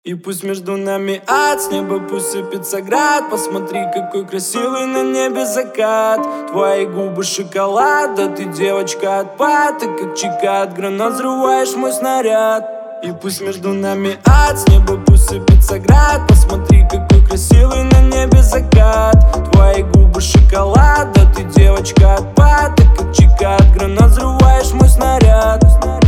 И пусть между нами ад, с неба пусть сыпется град. Посмотри, какой красивый на небе закат. Твои губы шоколад, да ты девочка отпад. Ты как чика от гранат, взрываешь мой снаряд. И пусть между нами ад, с неба пусть сыпется град. Посмотри, какой красивый на небе закат. Твои губы шоколад, да ты девочка отпад. Ты как чика от гранат, взрываешь мой снаряд.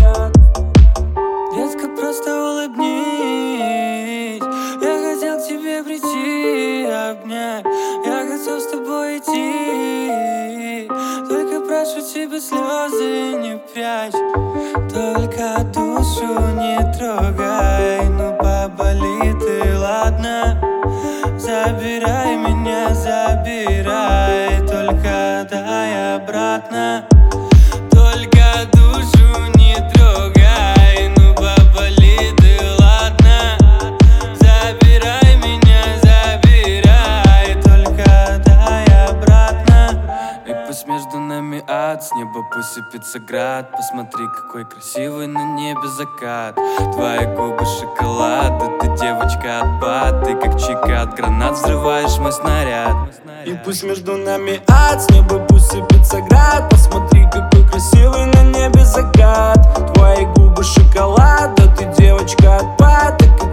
Детка, просто улыбнись. Я хотел к тебе прийти, обнять. Я готов с тобой идти. Только прошу тебя, слезы не прячь. Только душу не трогай. Ну поболит и ладно. Забирай меня, забирай. Только дай обратно. Только душу не трогай. Ну поболит и ладно. Забирай меня, забирай. Только дай обратно. И пусть между нами ад, с неба пусть сыпется град. Посмотри, какой красивый на небе закат. Твои губы шоколад, да ты девочка отпад. Ты как чика от гранат, взрываешь мой снаряд. И пусть между нами ад, с неба пусть сыпется град. Посмотри, какой красивый на небе закат. Твои губы шоколад, да ты девочка отпад. Ты как